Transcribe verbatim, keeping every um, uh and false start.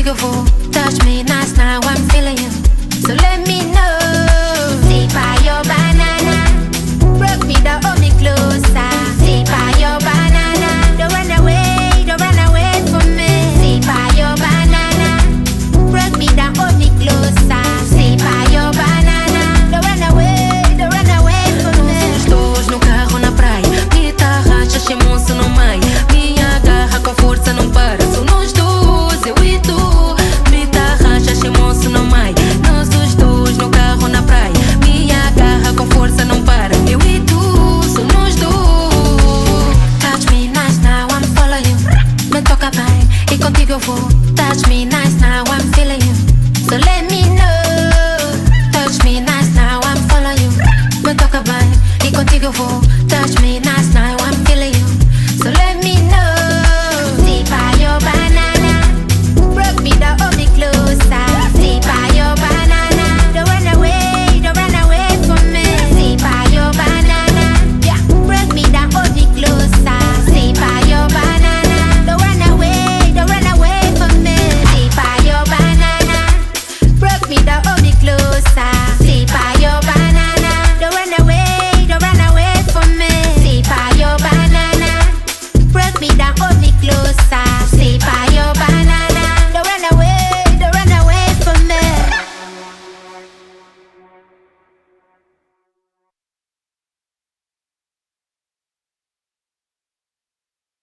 contigo eu vou. Touch me nice now, I'm feeling you. So let me know. Say by your banana, broke me down, hold me closer. Say by your banana, don't run away, don't run away from me. Say by your banana, broke me down, hold me closer. Say by your banana, don't run away, don't run away from me. Nós dois no carro na praia, guitarra, xixi, moço no meio. Minha garra com força não para. São nós dois, eu e tu. Guitarra, xixi, moço no meio. Nós os dois no carro na praia. Minha garra com força não para. Eu e tu, são nós dois. Touch me nice now, I'm following. Me toca bem e contigo eu vou. Touch me nice now, I'm feeling you. So let me know. Touch me nice now, I'm following. Me toca bem e contigo eu vou. Touch me nice now, I'm